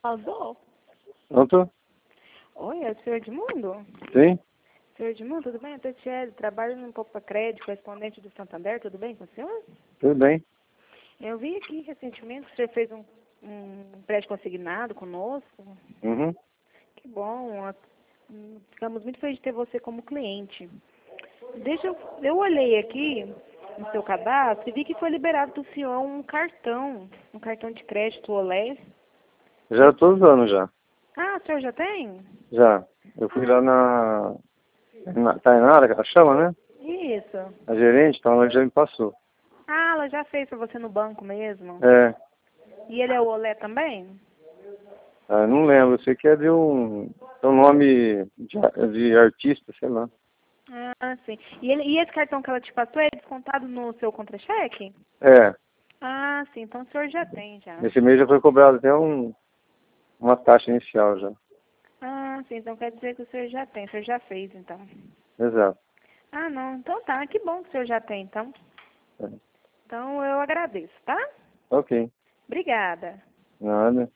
Alô? Pronto? Oi, é o senhor Edmundo? Sim? Senhor Edmundo, tudo bem? Eu sou Tchelle, trabalho no Poupa Crédito, correspondente do Santander, tudo bem com o senhor? Tudo bem? Eu vi aqui recentemente que o senhor fez um empréstimo consignado conosco. Uhum. Que bom, ficamos muito felizes de ter você como cliente. Eu olhei aqui no seu cadastro e vi que foi liberado do senhor um cartão de crédito Olé. Já estou usando já. Ah, o senhor já tem? Já. Eu fui lá na Tainara, que ela chama, né? Isso. A gerente, então ela já me passou. Ah, ela já fez pra você no banco mesmo. É. E ele é o Olé também? Não lembro. Eu sei que é de um nome de artista, sei lá. Ah, sim. E esse cartão que ela te passou é descontado no seu contra-cheque? É. Ah, sim. Então o senhor já tem, já. Esse mês já foi cobrado até uma taxa inicial já. Ah, sim. Então quer dizer que o senhor já tem. O senhor já fez, então. Exato. Ah, não. Então tá. Que bom que o senhor já tem, então. É. Então eu agradeço, tá? Ok. Obrigada. Nada.